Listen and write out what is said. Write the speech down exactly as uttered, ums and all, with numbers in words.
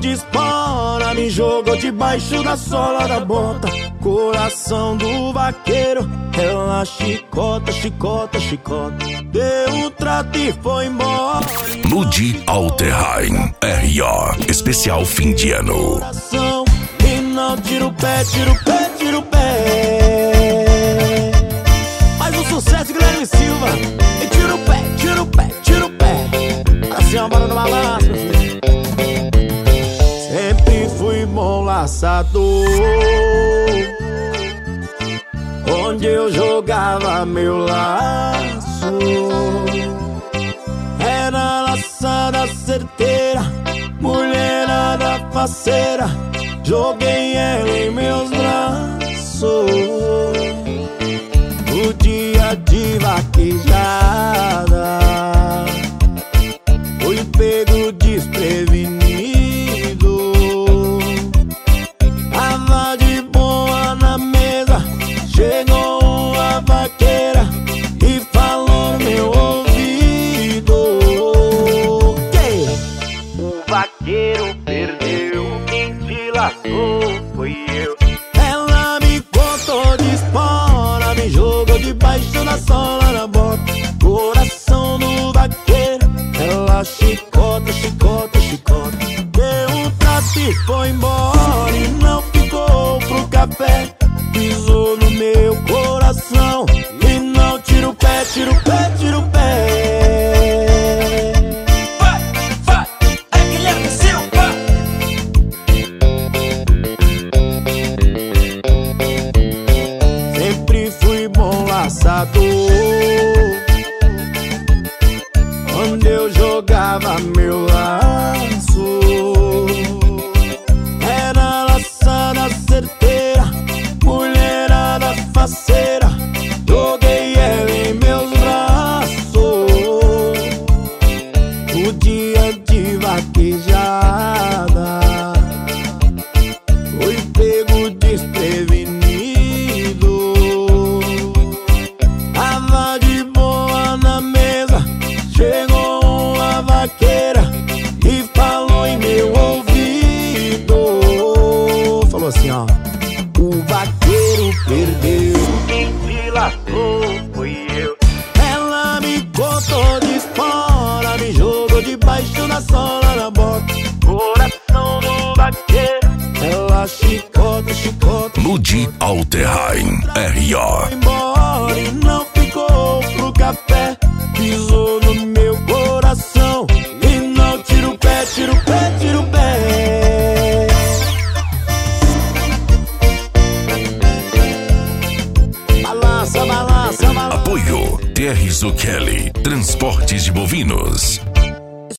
de espora, me jogou debaixo da sola da bota. Coração do vaqueiro, ela chicota, chicota, chicota. Deu um trato e foi embora. Ludi Alterheim, R O, especial fim de ano. Coração, e não tira o pé, tira o pé, tira o pé. Mais um sucesso, Guilherme Silva. E tira o pé, tira o pé, tira o pé. Assim, ó, bora no balanço, meu filho. Sempre fui bom laçador, onde eu jogava meu laço. Era laçada certeira, mulherada faceira. Joguei ela em meus braços. O dia de vaquejada fui pego desprevenido. Tava de boa na mesa, chegou a vaqueira e falou no meu ouvido que o vaqueiro perdeu, quem te laçou foi eu. Ela me contou de espora, me jogou debaixo da sola da bota. Coração do vaqueiro, ela chicota, chicota, chicota. Deu um trato e foi embora e não ficou pro café. Pisou no meu coração e não tira o pé, tira o pé, tira o pé. Vai, vai, é Guilherme Silva. Sempre fui bom laçador, onde eu jogava meu laço. Era laçada certeira, mulherada faceira. Joguei ela em meus braços. O dia de vaquejada fui pego desprevenido. Tava de boa na mesa, chegou a vaqueira e falou em meu ouvido. Falou assim, ó: o vaqueiro perdeu, quem te laçou foi eu. Ela me contou de espora, me jogou debaixo da sola da bota. Coração do vaqueiro, ela chicota, chicota. Ludi Alterheim, R O. Foi embora e não ficou pro café. Pisou no meu coração e não tira o pé, tira o pé, tira o pé. Balança, balança, balança. Apoio T R Zucchelli, Transportes de Bovinos.